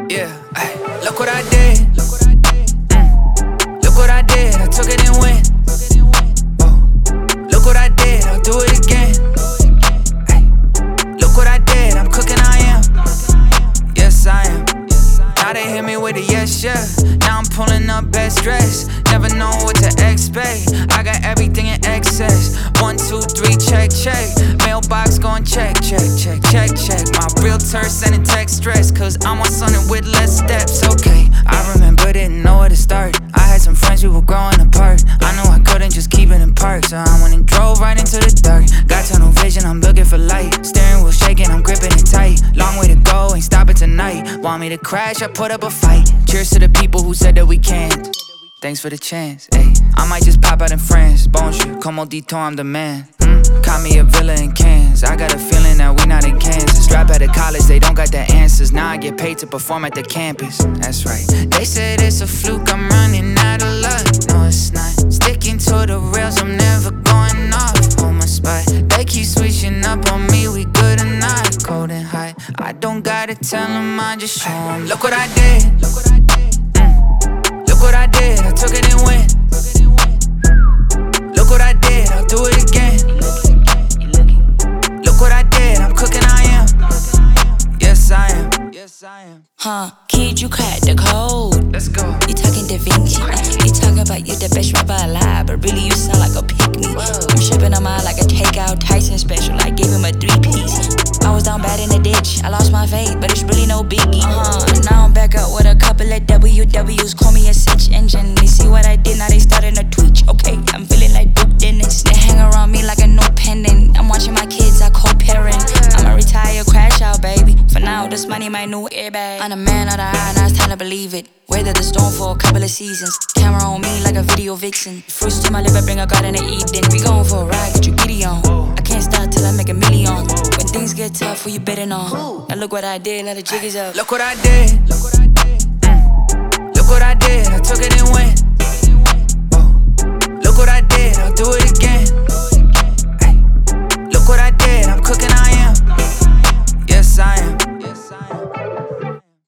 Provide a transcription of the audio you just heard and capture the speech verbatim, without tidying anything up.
Yeah, ay, look what I did. Mm. Look what I did, I took it and went. Oh, look what I did, I'll do it again. Ay, look what I did, I'm cooking, I am. Yes, I am. Now they hit me with a yes, yeah. Now I'm pulling up best dress. Never know what to expect. I got everything in excess. One, two, three, check, check. Mailbox going check, check, check, check, check. My realtor sending text stress, cause I want something with less steps. Okay, I remember, didn't know where to start. I had some friends, we were growing apart. I knew I couldn't just keep it in park, so I went and drove right into the dark. Got tunnel vision, I'm looking for light. Steering wheel shaking, I'm gripping it tight. Long way to go, ain't stopping tonight. Want me to crash, I put up a fight. Cheers to the people who said that we can't. Thanks for the chance, ayy. I might just pop out in France. Bonjour, comme on dit, I'm the man. Mm? Caught me a villa in Cannes. I got a feeling that we not in Kansas. Drop out of college, they don't got the answers. Now I get paid to perform at the campus. That's right. They said it's a fluke, I'm running out of luck. No, it's not. Sticking to the rails, I'm never going off. Hold my spot. They keep switching up on me, we good or not. Cold and hot. I don't gotta tell them, I just show them. Look what I did. Look what I did. Look what I did, I took it and went. Look what I did, I'll do it again. Look what I did, I'm cooking, I am. Yes, I am. Yes, I am. Huh, kid, you cracked the code. Let's go. You talking Da Vinci. You talking about you the best rapper alive, but really you sound like a pick-me. I'm shipping them out like a takeout Tyson special. I gave him a three-piece. I was down bad in the ditch. I lost my faith, but it's really no biggie. Uh-huh. Now I'm back up with a couple of W Ws. Call me a cinch engine. They see what I did, now they starting to twitch. Okay, I'm feeling like Duke Dennis. They hang around me like a no pendant. I'm watching my kids, I co-parent. I'ma retire, crash out, baby. For now, this money my new airbag. I'm a man of the eye, now it's time to believe it. Weather the storm for a couple of seasons. Camera on me like a video vixen. Fruits to my lip, I bring a garden to Eden. We going for a ride, get your giddy on. I can't stop till I make a million. When things get tough, who you betting on? Now look what I did, now the jig is up. Look what I did. Look what I did. Mm. Look what I did, I took it and went.